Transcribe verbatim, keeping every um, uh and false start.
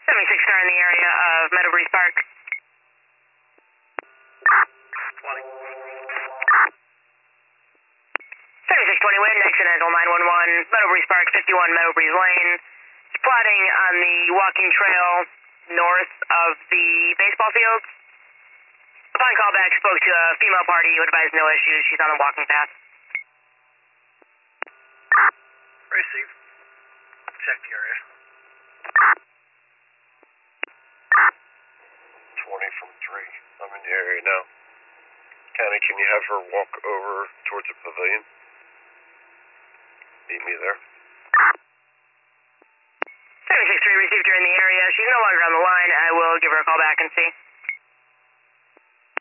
seventy-six car in the area of Meadow Breeze Park. twenty. seventy-six twenty wind, Accidental nine one one, Meadow Breeze Park, fifty-one Meadow Breeze Lane. Plotting on the walking trail north of the baseball fields. Upon callback, spoke to a female party who advised no issues. She's on the walking path. Receive. Check the area. twenty from three. I'm in the area now. County, can you have her walk over towards the pavilion? Meet me there. seventy-six three received her in the area. She's no longer on the line. I will give her a call back and see.